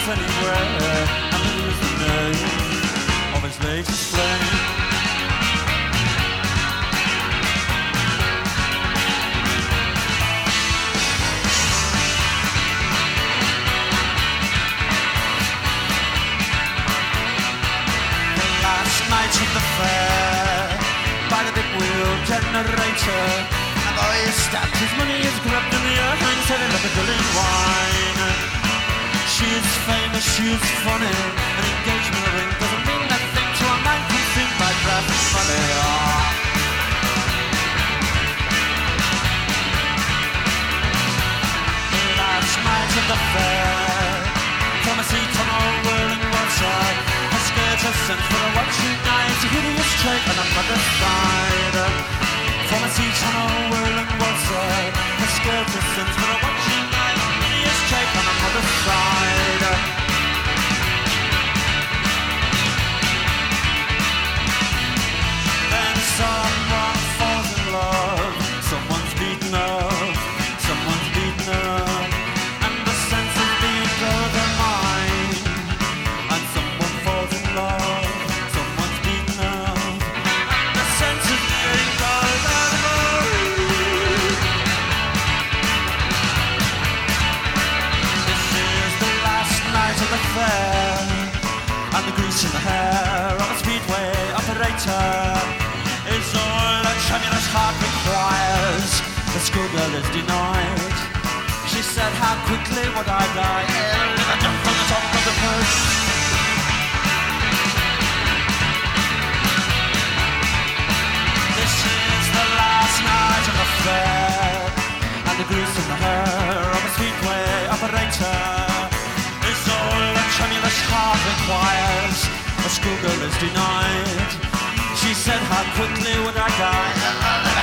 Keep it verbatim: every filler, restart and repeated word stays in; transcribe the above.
anywhere, and it was the name of his latest flame. The last night of the fair, by the big wheel generator, a boy stabbed his money, is grabbed in the air, and said it like a drilling wine. She is famous, she is funny. An engagement ring doesn't mean nothing to a man consumed by draft money. Oh. Last night at the fair, from a seat on a whirling water, her skirt has sent for a watching night, a hideous trick on another side. From a seat on a whirling water, her skirt has sent for a watching night, a hideous trick on another side. Then someone falls in love, someone's beaten up, someone's beaten up, and the sense of being goes their mind. And someone falls in love, someone's beaten up, and the sense of being goes their mind. This is the last night of the fair, and the grease in the hair of a speedway operator is all a tremulous heart requires. The schoolgirl is denied. She said, how quickly would I die? If I jump from the top of the perch. This is the last night of the fair, and the grease in the hair of a speedway operator is all a tremulous heart requires. A schoolgirl is denied. She said, how quickly would I die?